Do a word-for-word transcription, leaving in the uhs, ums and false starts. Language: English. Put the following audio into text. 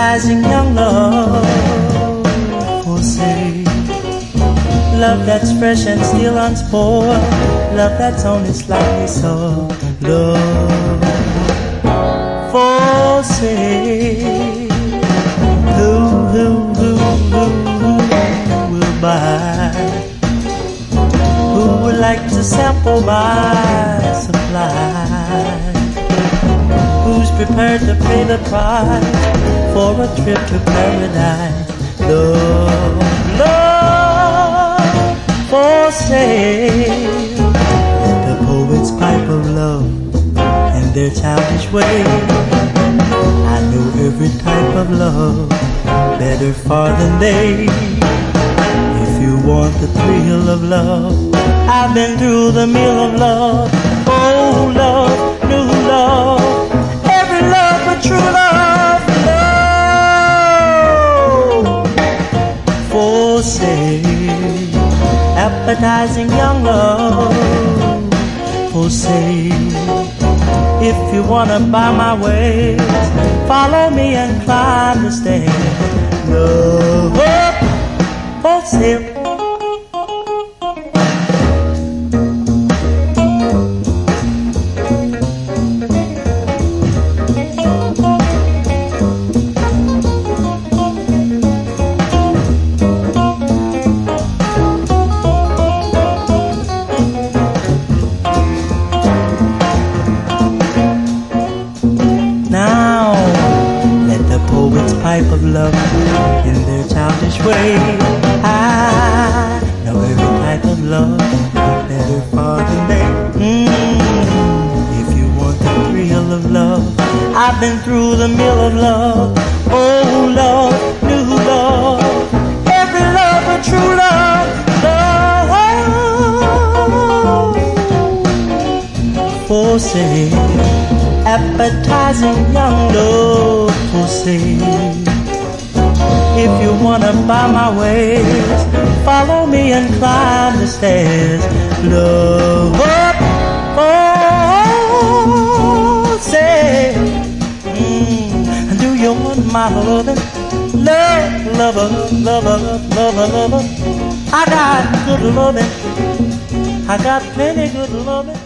appetizing young love. For say, love that's fresh and still unspoiled, love that's only slightly so. Love, for say, who, who, who, who, who will buy? Who would like to sample my supply? Who's prepared to pay the price for a trip to paradise? Love, love, for sale. The poets pipe of love in their childish way. I know every type of love better far than they. If you want the thrill of love, I've been through the meal of love. Oh, love, new love, every love but true love. Love, for sale, appetizing young love. For sale, if you wanna buy my ways, follow me and climb the stairs. Love, for sale. Type of love in their childish way. I know every type of love better far than they. Mm, if you want the thrill of love, I've been through the mill of love. Oh, love, new love, every love but true love. Love, for sale, appetizing young love. For sale, if you wanna buy my ways, follow me and climb the stairs. Love, for sale. Mm, do you want my loving? Love, lover, lover, lover, lover. I got good loving. I got plenty good loving.